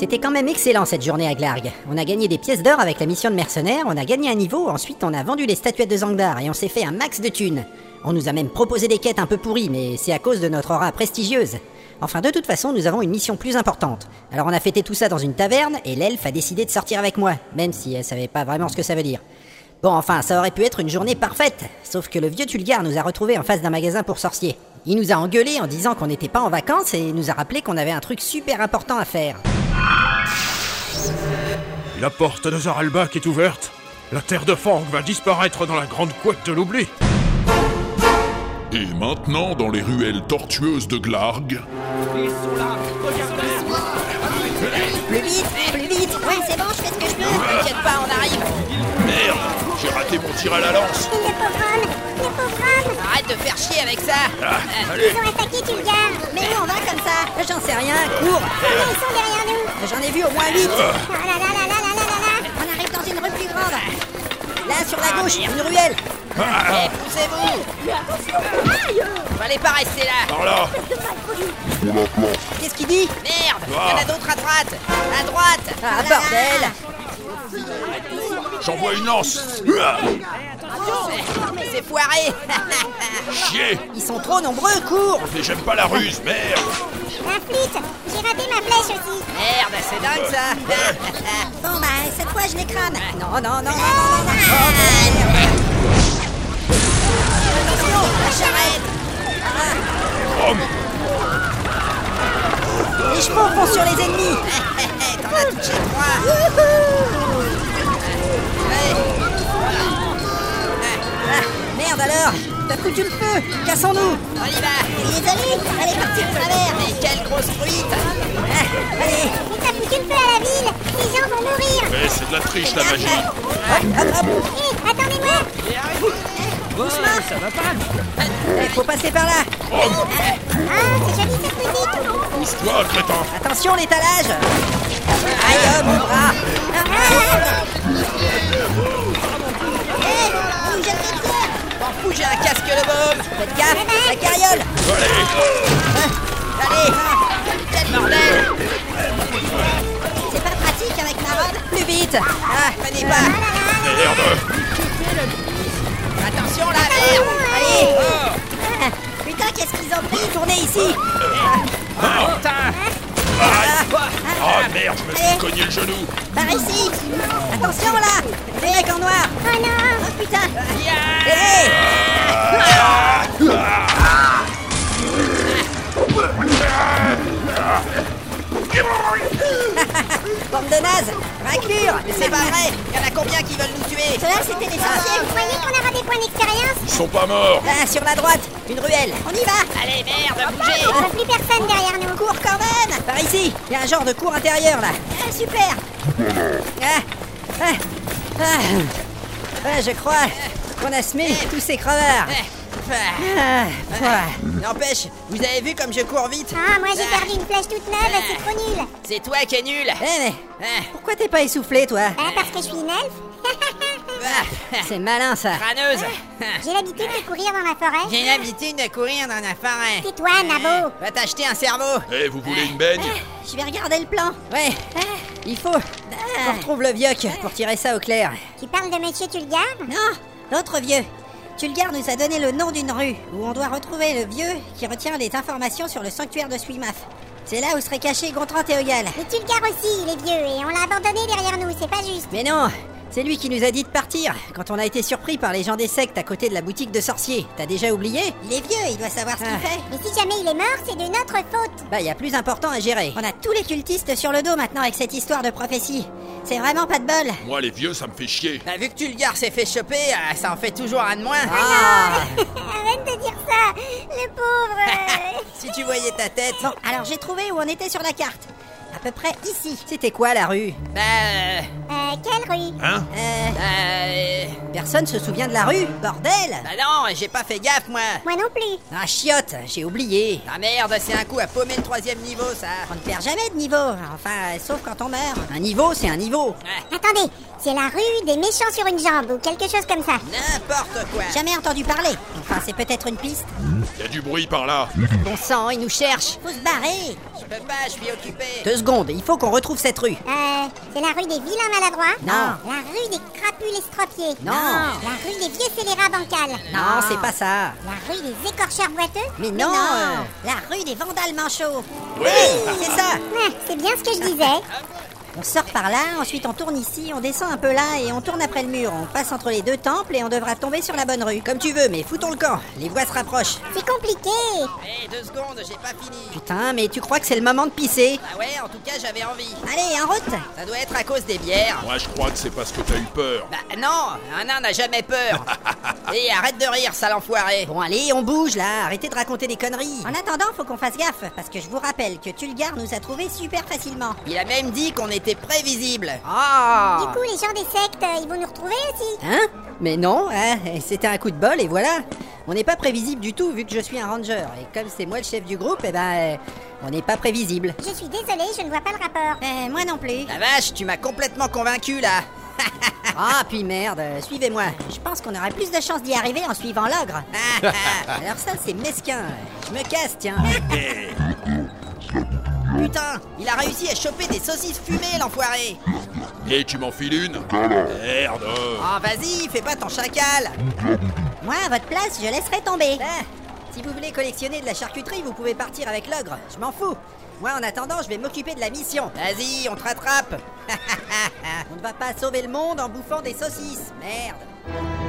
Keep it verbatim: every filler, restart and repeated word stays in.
C'était quand même excellent cette journée à Glarg. On a gagné des pièces d'or avec la mission de mercenaires, on a gagné un niveau, ensuite on a vendu les statuettes de Zangdar et on s'est fait un max de thunes. On nous a même proposé des quêtes un peu pourries, mais c'est à cause de notre aura prestigieuse. Enfin, de toute façon, nous avons une mission plus importante. Alors on a fêté tout ça dans une taverne, et l'elfe a décidé de sortir avec moi, même si elle savait pas vraiment ce que ça veut dire. Bon, enfin, ça aurait pu être une journée parfaite, sauf que le vieux Tulgar nous a retrouvés en face d'un magasin pour sorciers. Il nous a engueulés en disant qu'on n'était pas en vacances, et nous a rappelé qu'on avait un truc super important à faire. La porte de Zaralbak est ouverte. La terre de Fang va disparaître dans la grande couette de l'oubli. Et maintenant, dans les ruelles tortueuses de Glarg... Plus vite, plus vite. Ouais, c'est bon, je fais ce que je peux. T'inquiète pas, on arrive. Merde, j'ai raté mon tir à la lance. Le pauvre homme, le pauvre homme. Arrête de faire chier avec ça. Ah, Euh, allez. Ils ont attaqué Tulgar. Mais où on va comme ça? J'en sais rien, cours. Combien ils sont derrière nous? J'en ai vu au moins huit. Oh là là là là là là là là. On arrive dans une rue plus grande. Là, sur la gauche, une ruelle. Eh, poussez-vous. Fallait pas rester là. Par là. Qu'est-ce qu'il dit? Merde, il y en a d'autres à droite. À droite. Ah, bordel. J'envoie une lance. Ah, Mais c'est foiré. chier. Ils sont trop nombreux, cours. Mais j'aime pas la ruse, merde. La flûte. J'ai raté ma flèche aussi. Merde, c'est dingue ça. Bon, bah, cette fois, je les crâne. Non, non, non, non, non, non, non. Attention, la charrette. Homme. Les chevaux foncent sur les ennemis. T'en as touché trois. Ah, merde alors. T'as foutu le feu. Cassons-nous. On y va. Désolé, elle est partie de travers. Mais quelle grosse truite. Ah, allez. Mais t'as foutu le feu à la ville. Les gens vont mourir. Mais c'est de la triche, la magie. Hop, hop, hop. Hé, attendez-moi. Il faut passer par là. Homme. Ah, c'est joli cette musique. Pousse-toi, crétin. Attention, l'étalage. Aïe, oh, mon bras. On nous jette des pierres. M'en fous, j'ai un casque le baume. Faites gaffe, la carriole. Allez. Allez. Quel bordel. C'est pas pratique avec ma robe. Plus vite. Ah, prenez pas. Merde. Attention là, merde. Allez. Oh. Ah, putain, qu'est-ce qu'ils ont pris? Tournez ici. Ah, Putain. aïe. Ah, merde, je me suis cogné le genou. Par ici. Attention là. Les mecs en noir. Oh non. Oh putain. Yeah. Hé. Bande de nazes. Raclure. Mais c'est pas vrai. Il y en a combien qui veulent nous tuer? Ceux-là, c'était les sorciers. Vous croyez qu'on aura des points d'expérience? Ils sont pas morts. Là, sur la droite, une ruelle. On y va. Allez, merde, bougez. On voit plus personne derrière nous. Cours quand même. Par ici, il y a un genre de cours intérieur là. Ah, super. Ah, ah, ah. Ah, je crois qu'on a semé tous ces crevards. Eh, ah. Ah, ah. N'empêche, vous avez vu comme je cours vite? Ah, moi j'ai perdu une flèche toute neuve, c'est trop nul. C'est toi qui es nul. Eh, mais Ah. pourquoi t'es pas essoufflé, toi? Bah, parce que je suis une elfe. Ah. C'est malin ça. Crâneuse. J'ai l'habitude de courir dans la forêt. J'ai l'habitude de courir dans la forêt. C'est toi, Nabo. Va t'acheter un cerveau. Eh, vous voulez une baigne? Je vais regarder le plan. Ouais, il faut qu'on retrouve le vieux pour tirer ça au clair. Tu parles de Monsieur Tulgar? Non, l'autre vieux. Tulgar nous a donné le nom d'une rue où on doit retrouver le vieux qui retient les informations sur le sanctuaire de Suimaf. C'est là où serait caché Gontran Théogal. Mais Tulgar aussi, il est vieux et on l'a abandonné derrière nous, c'est pas juste. Mais non, c'est lui qui nous a dit de partir quand on a été surpris par les gens des sectes à côté de la boutique de sorciers. T'as déjà oublié? Il est vieux, il doit savoir ce qu'il Ah. fait. Mais si jamais il est mort, c'est de notre faute. Bah, y a plus important à gérer. On a tous les cultistes sur le dos maintenant avec cette histoire de prophétie. C'est vraiment pas de bol. Moi, les vieux, ça me fait chier. Bah, vu que Tulgar s'est fait choper, ah, ça en fait toujours un de moins. Ah. Arrête de dire ça, le pauvre. Si tu voyais ta tête. Bon, alors j'ai trouvé où on était sur la carte. À peu près ici. C'était quoi la rue? Bah, euh, Euh, quelle rue? Hein? Euh... bah, euh, Personne se souvient de la rue, bordel! bah non, j'ai pas fait gaffe moi. Moi non plus. Ah chiotte, j'ai oublié. Ah merde, c'est un coup à paumer le troisième niveau ça. On ne perd jamais de niveau, enfin, sauf quand on meurt. Un niveau, c'est un niveau. Ouais, Attendez, c'est la rue des méchants sur une jambe ou quelque chose comme ça. n'importe quoi. Jamais entendu parler. Enfin, c'est peut-être une piste. Y a du bruit par là. Bon sang, ils nous cherchent. Faut se barrer. Je peux pas, je suis occupé. Deux secondes. secondes, il faut qu'on retrouve cette rue. Euh, c'est la rue des vilains maladroits? Non. La rue des crapules estropiés? Non. La rue des vieux scélérats bancals? Non, c'est pas ça. La rue des écorcheurs boiteux? Mais non, euh, La rue des vandales manchots. c'est ça. Ouais, c'est bien ce que je disais. On sort par là, ensuite on tourne ici, on descend un peu là et on tourne après le mur. On passe entre les deux temples et on devra tomber sur la bonne rue. Comme tu veux, mais foutons le camp. Les voies se rapprochent. C'est compliqué. Hé, deux secondes, j'ai pas fini. Putain, mais tu crois que c'est le moment de pisser? Ah ouais, en tout cas, j'avais envie. Allez, en route. Ça doit être à cause des bières. Moi, je crois que c'est parce que t'as eu peur. Bah non, un nain n'a jamais peur. Hé, arrête de rire, sale enfoiré. Bon, allez, on bouge là. Arrêtez de raconter des conneries. En attendant, faut qu'on fasse gaffe, parce que je vous rappelle que Tulgar nous a trouvés super facilement. Il a même dit qu'on était prévisible. Ah. Du coup, les gens des sectes, euh, ils vont nous retrouver aussi? Hein? Mais non, hein, c'était un coup de bol et voilà. On n'est pas prévisible du tout vu que je suis un ranger. Et comme c'est moi le chef du groupe, eh ben, euh, on n'est pas prévisible. Je suis désolée, je ne vois pas le rapport. Euh, moi non plus. La vache, tu m'as complètement convaincu là. Ah, puis merde, euh, suivez-moi. Je pense qu'on aurait plus de chances d'y arriver en suivant l'ogre. Alors ça, c'est mesquin. Je me casse, tiens. Putain, il a réussi à choper des saucisses fumées, l'enfoiré. Et tu m'enfiles une? Merde. Oh, vas-y, fais pas ton chacal. Moi, à votre place, je laisserai tomber. Ah, si vous voulez collectionner de la charcuterie, vous pouvez partir avec l'ogre. Je m'en fous. Moi, en attendant, je vais m'occuper de la mission. Vas-y, on te rattrape. On ne va pas sauver le monde en bouffant des saucisses. Merde.